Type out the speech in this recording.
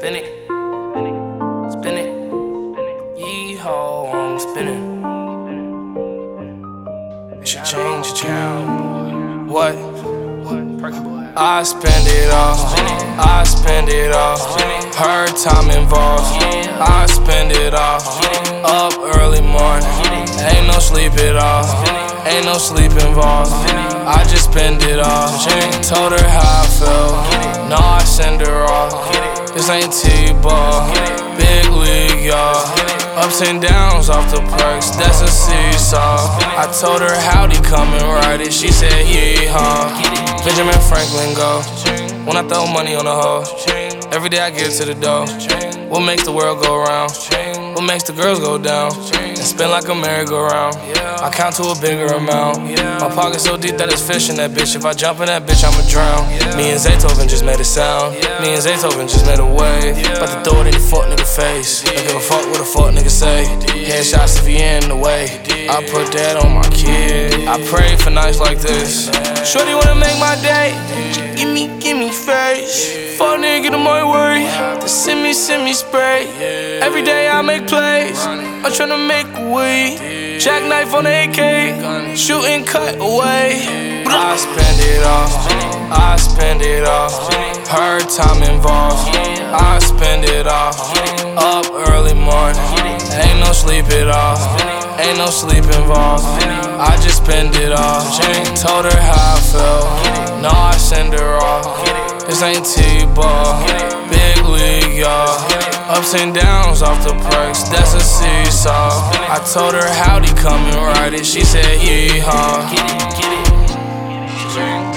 spin it, spin it. Yeehaw, I'm spinning. It should change your channel. What? I spend it all. I spend it all. Her time involved. I spend it all. Up early morning. Ain't no sleep at all. Ain't no sleep involved. I just spend it all. Told her how I felt. No, I send her off. This ain't T-ball. Big league, y'all. Ups and downs off the perks, that's a seesaw. I told her howdy, come and ride it. She said yeehaw. Benjamin Franklin go. When I throw money on the hoe, every day I get to the dough. What makes the world go round? What makes the girls go down? And spin like a merry-go-round. I count to a bigger amount. My pocket so deep that it's fish in that bitch. If I jump in that bitch, I'ma drown. Me and Zaytoven just made a sound. Me and Zaytoven just made a wave. About to throw it in the fuck nigga face. Don't give a fuck what the fuck nigga say. Headshots if he in the way. I put that on my kid. I pray for nights like this. Shorty wanna make my day. Give me face. Fuck nigga, get in my way. Just send me spray. Every day I make plays. I'm tryna make a way. Jackknife on the AK. Shoot and cut away. I spend it all. I spend it all. Her time involved. I spend it all. Up early morning. Ain't no sleep at all. Ain't no sleep involved. I just spend it all. Told her how I felt. No, I send her off. This ain't T-ball. Big league, y'all. Ups and downs off the perks, that's a seesaw. I told her howdy, come and ride it. She said yeehaw.